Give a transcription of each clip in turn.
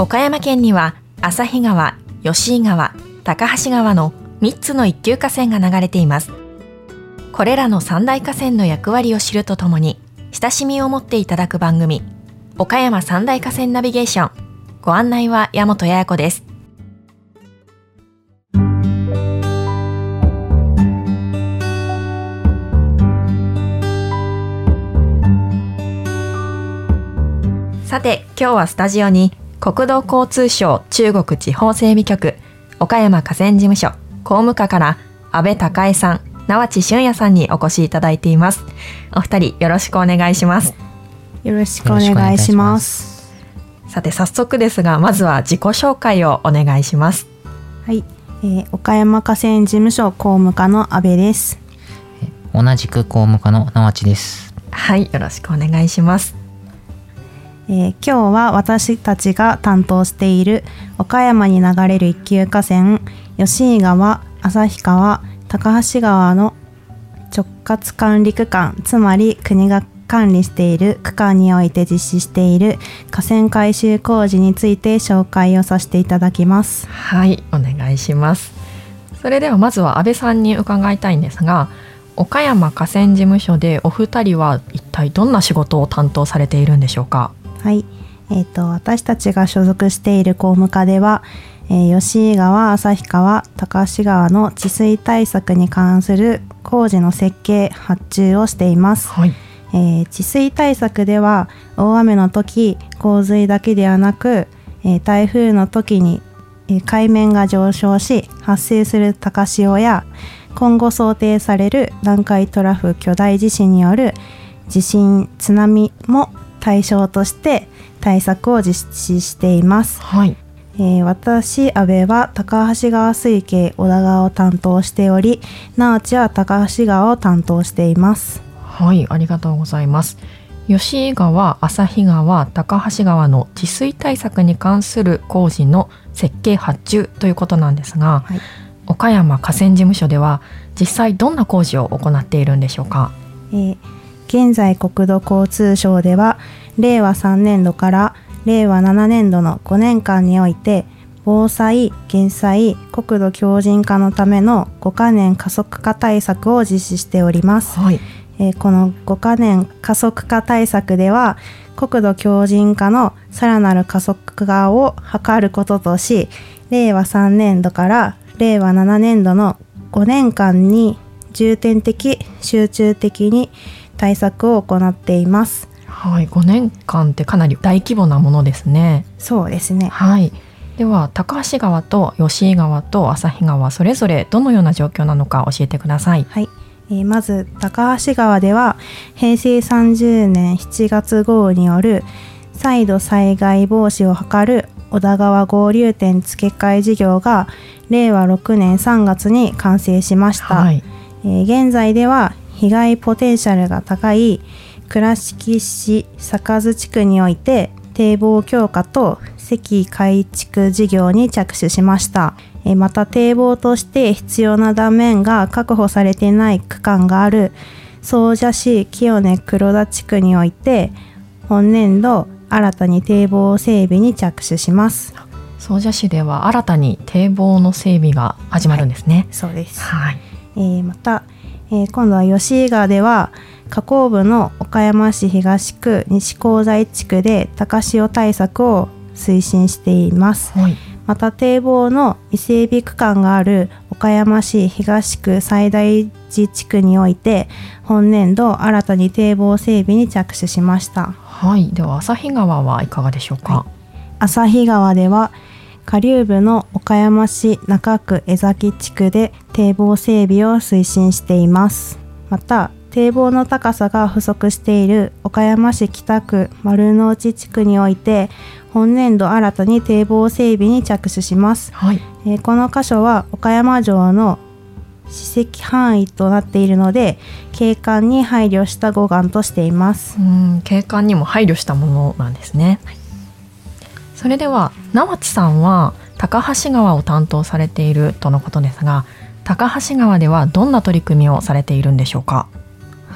岡山県には旭川、吉井川、高梁川の3つの一級河川が流れています。これらの三大河川の役割を知るとともに親しみを持っていただく番組、岡山三大河川ナビゲーション。ご案内は大和八重子です。さて、今日はスタジオに国土交通省中国地方整備局岡山河川事務所公務課から安倍孝恵さん、縄地俊也さんにお越しいただいています。お二人よろしくお願いします。 よろしくお願いします。 さて、早速ですが、まずは自己紹介をお願いします。 はい、岡山河川事務所公務課の安倍です。 同じく公務課の縄地です。 はい、よろしくお願いします。 今日は私たちが担当している岡山に流れる一級河川吉井川、旭川、高梁川の直轄管理区間、つまり国が管理している区間において実施している河川改修工事について紹介をさせていただきます。 はい、お願いします。それではまずは安倍さんに伺いたいんですが、岡山河川事務所でお二人は一体どんな仕事を担当されているんでしょうか？ はい、私たちが所属している公務課では、吉井川、旭川、高梁川の治水対策に関する工事の設計・発注をしています。 はい。 治水対策では大雨の時、洪水だけではなく、台風の時に、海面が上昇し発生する高潮や今後想定される南海トラフ巨大地震による地震・津波も対象として対策を実施しています。 はい。 私、安倍は高梁川水系小田川を担当しており、縄地は高梁川を担当しています。 はい、ありがとうございます。吉井川、旭川、高梁川の治水対策に関する工事の設計発注ということなんですが、はい、岡山河川事務所では実際どんな工事を行っているんでしょうか？ 現在国土交通省では令和3年度から令和7年度の5年間において防災・減災・国土強靭化のための5カ年加速化対策を実施しております。 はい。 この5カ年加速化対策では国土強靭化のさらなる加速化を図ることとし、令和3年度から令和7年度の5年間に重点的・集中的に対策を行っています。 はい、5年間ってかなり大規模なものですね。 そうですね。 はい。では高梁川と吉井川と旭川、それぞれどのような状況なのか教えてください。 はい。まず高梁川では平成30年7月豪雨による再度災害防止を図る小田川合流点付け替え事業が令和6年3月に完成しました。はい。現在では被害ポテンシャルが高い倉敷市坂津地区において堤防強化と堰改築事業に着手しました。また堤防として必要な断面が確保されていない区間がある総社市清根黒田地区において本年度新たに堤防整備に着手します。 総社市では新たに堤防の整備が始まるんですね。 はい、そうです。 はい。 また今度は吉井川では河口部の岡山市東区西香西地区で高潮対策を推進しています。はい。また堤防の未整備区間がある岡山市東区西大寺地区において本年度新たに堤防整備に着手しました。 はい。では旭川はいかがでしょうか？ はい、旭川では下流部の岡山市中区江崎地区で堤防整備を推進しています。また堤防の高さが不足している岡山市北区丸の内地区において本年度新たに堤防整備に着手します。はい。この箇所は岡山城の史跡範囲となっているので景観に配慮した護岸としています。 景観にも配慮したものなんですね。はい。それでは縄地さんは高梁川を担当されているとのことですが、高梁川ではどんな取り組みをされているんでしょうか？ はい、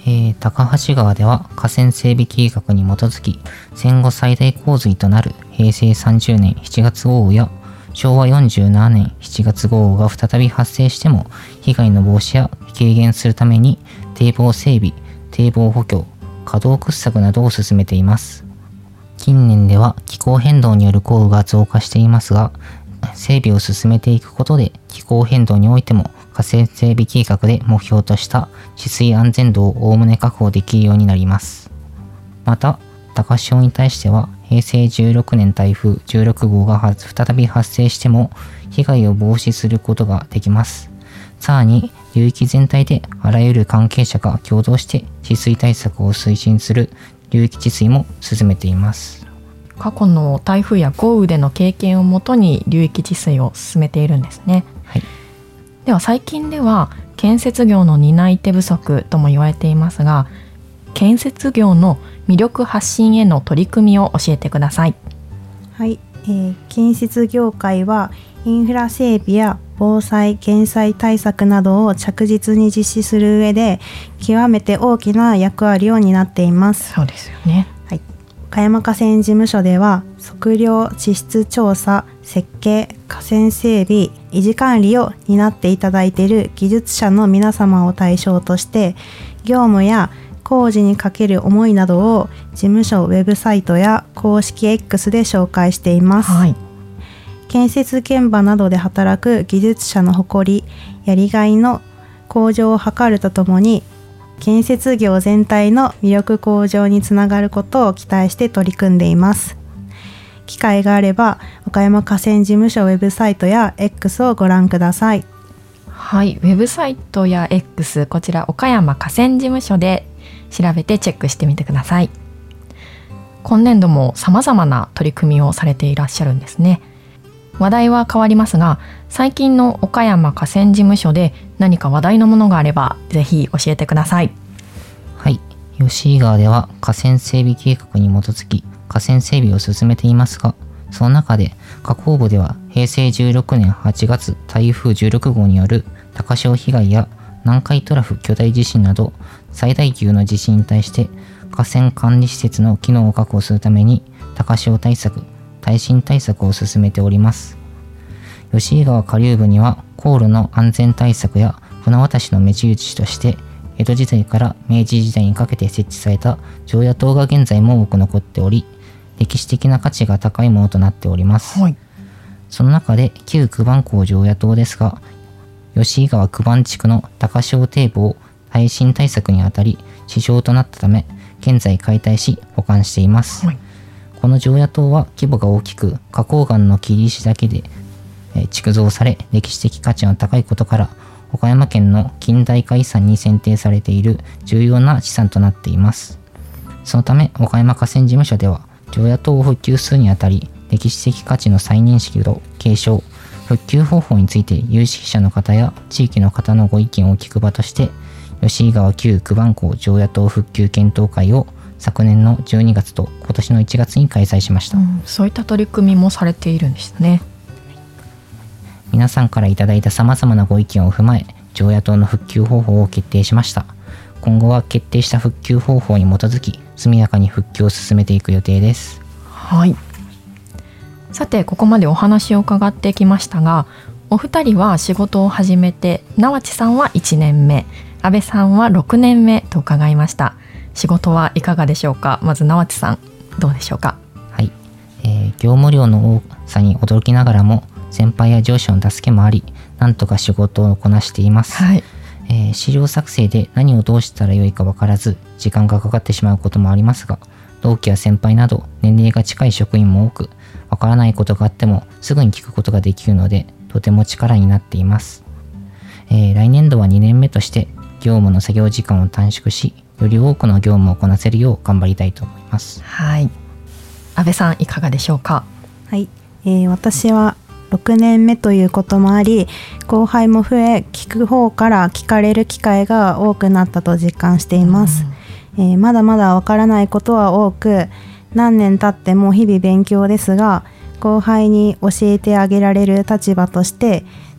高橋川では河川整備計画に基づき戦後最大洪水となる平成30年7月豪雨や昭和47年7月豪雨が再び発生しても被害の防止や軽減するために堤防整備、堤防補強、河道掘削などを進めています。近年では気候変動による豪雨が増加していますが、整備を進めていくことで気候変動においても河川整備計画で目標とした治水安全度をおおむね確保できるようになります。また、高潮に対しては平成16年台風16号が再び発生しても被害を防止することができます。さらに流域全体であらゆる関係者が共同して治水対策を推進する流域治水も進めています。 過去の台風や豪雨での経験をもとに流域治水を進めているんですね。 はい。 では最近では建設業の担い手不足とも言われていますが、建設業の魅力発信への取り組みを教えてください。 はい、建設業界はインフラ整備や防災・減災対策などを着実に実施する上で極めて大きな役割を担っています。 そうですよね。 はい、岡山河川事務所では測量・地質調査、設計、河川整備、維持管理を担っていただいている技術者の皆様を対象として業務や工事にかける思いなどを事務所ウェブサイトや公式 X で紹介しています。 はい。 建設現場などで働く技術者の誇り、やりがいの向上を図るとともに建設業全体の魅力向上につながることを期待して取り組んでいます。機会があれば岡山河川事務所ウェブサイトや X をご覧ください。 はい、ウェブサイトや X、こちら岡山河川事務所で調べてチェックしてみてください。今年度も様々な取り組みをされていらっしゃるんですね。話題は変わりますが、最近の岡山河川事務所で何か話題のものがあればぜひ教えてください。 はい。吉井川では河川整備計画に基づき河川整備を進めていますが、その中で河口部では平成16年8月台風16号による高潮被害や南海トラフ巨大地震など最大級の地震に対して河川管理施設の機能を確保するために高潮対策、耐震対策を進めております。吉井川下流部には航路の安全対策や船渡しの目印として江戸時代から明治時代にかけて設置された常夜灯が現在も多く残っており、歴史的な価値が高いものとなっております。 はい。 その中で旧九番港常夜灯ですが、吉井川九番地区の高潮堤防耐震対策にあたり支障となったため、現在解体し保管しています。 はい。 この常夜灯は規模が大きく、花崗岩の切り石だけで築造され、歴史的価値の高いことから、岡山県の近代化遺産に選定されている重要な資産となっています。そのため、岡山河川事務所では、常夜灯を復旧するにあたり、歴史的価値の再認識と継承、復旧方法について有識者の方や地域の方のご意見を聞く場として、吉井川旧九番港常夜灯復旧検討会を昨年の12月と今年の1月に開催しました。 そういった取り組みもされているんですね。 皆さんからいただいた様々なご意見を踏まえ、常夜灯の復旧方法を決定しました。今後は決定した復旧方法に基づき、速やかに復旧を進めていく予定です。 はい。さて、ここまでお話を伺ってきましたが、お二人は仕事を始めて、直地さんは1年目、安倍さんは6年目と伺いました。仕事はいかがでしょうか。まず直地さん、どうでしょうか。 はい、業務量の多さに驚きながらも、先輩や上司の助けもあり、なんとか仕事をこなしています。 はい。 資料作成で何をどうしたらよいか分からず、時間がかかってしまうこともありますが、同期や先輩など年齢が近い職員も多く、分からないことがあってもすぐに聞くことができるので、とても力になっています。来年度は2年目として業務の作業時間を短縮し、より多くの業務をこなせるよう頑張りたいと思います。 はい。安倍さんいかがでしょうか。 はい、私は6年目ということもあり、後輩も増え、聞く方から聞かれる機会が多くなったと実感しています。まだまだわからないことは多く、何年経っても日々勉強ですが、後輩に教えてあげられる立場として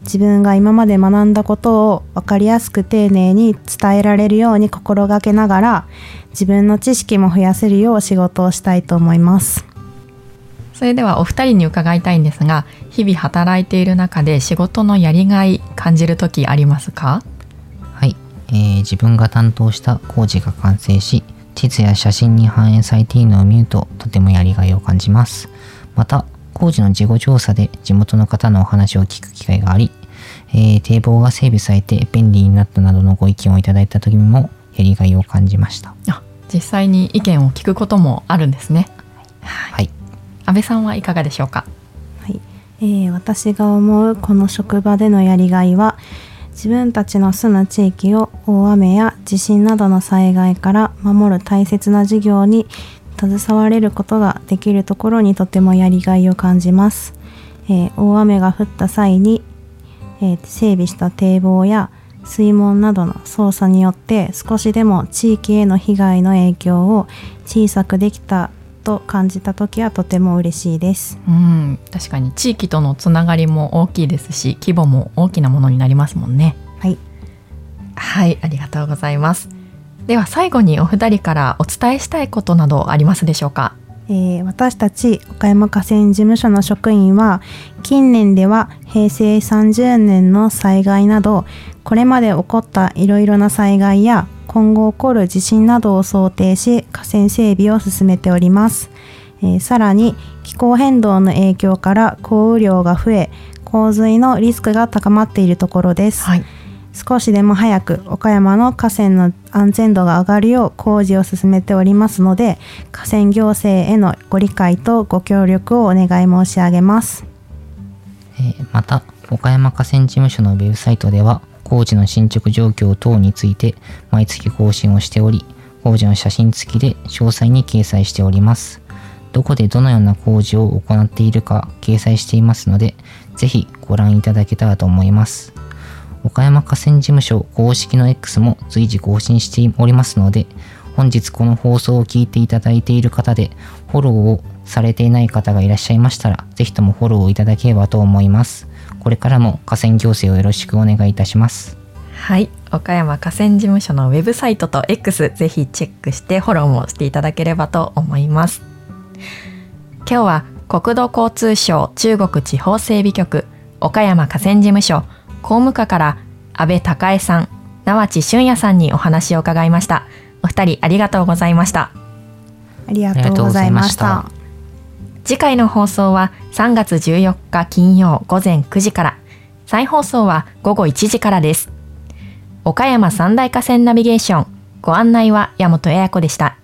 自分が今まで学んだことを分かりやすく丁寧に伝えられるように心がけながら、自分の知識も増やせるよう仕事をしたいと思います。 それではお二人に伺いたいんですが、日々働いている中で仕事のやりがい感じる時ありますか？ はい、自分が担当した工事が完成し、地図や写真に反映されているのを見るととてもやりがいを感じます。また、工事の事後調査で地元の方のお話を聞く機会があり、堤防が整備されて便利になったなどのご意見をいただいた時にもやりがいを感じました。 実際に意見を聞くこともあるんですね。 はい。 安倍さんはいかがでしょうか？ はい、私が思うこの職場でのやりがいは、自分たちの住む地域を大雨や地震などの災害から守る大切な事業に携われることができるところにとてもやりがいを感じます。大雨が降った際に、整備した堤防や水門などの操作によって少しでも地域への被害の影響を小さくできたと感じたときはとても嬉しいです。 確かに地域とのつながりも大きいですし、規模も大きなものになりますもんね。はい、ありがとうございます。では最後にお二人からお伝えしたいことなどありますでしょうか？ 私たち岡山河川事務所の職員は、近年では平成30年の災害などこれまで起こったいろいろな災害や今後起こる地震などを想定し河川整備を進めております。さらに気候変動の影響から降雨量が増え、洪水のリスクが高まっているところです。少しでも早く岡山の河川の安全度が上がるよう工事を進めておりますので、河川行政へのご理解とご協力をお願い申し上げます。 また、岡山河川事務所のウェブサイトでは工事の進捗状況等について毎月更新をしており、工事の写真付きで詳細に掲載しております。どこでどのような工事を行っているか掲載していますので、ぜひご覧いただけたらと思います。岡山河川事務所公式の X も随時更新しておりますので、本日この放送を聞いていただいている方でフォローをされていない方がいらっしゃいましたら、ぜひともフォローをいただければと思います。これからも河川行政をよろしくお願いいたします。 はい、岡山河川事務所のウェブサイトと X ぜひチェックしてフォローもしていただければと思います。今日は国土交通省中国地方整備局岡山河川事務所公務課から安倍孝恵さん、縄地俊也さんにお話を伺いました。お二人ありがとうございました。 ありがとうございました。 次回の放送は3月14日金曜午前9時から、再放送は午後1時からです。岡山三大河川ナビゲーション、ご案内は山本彩子でした。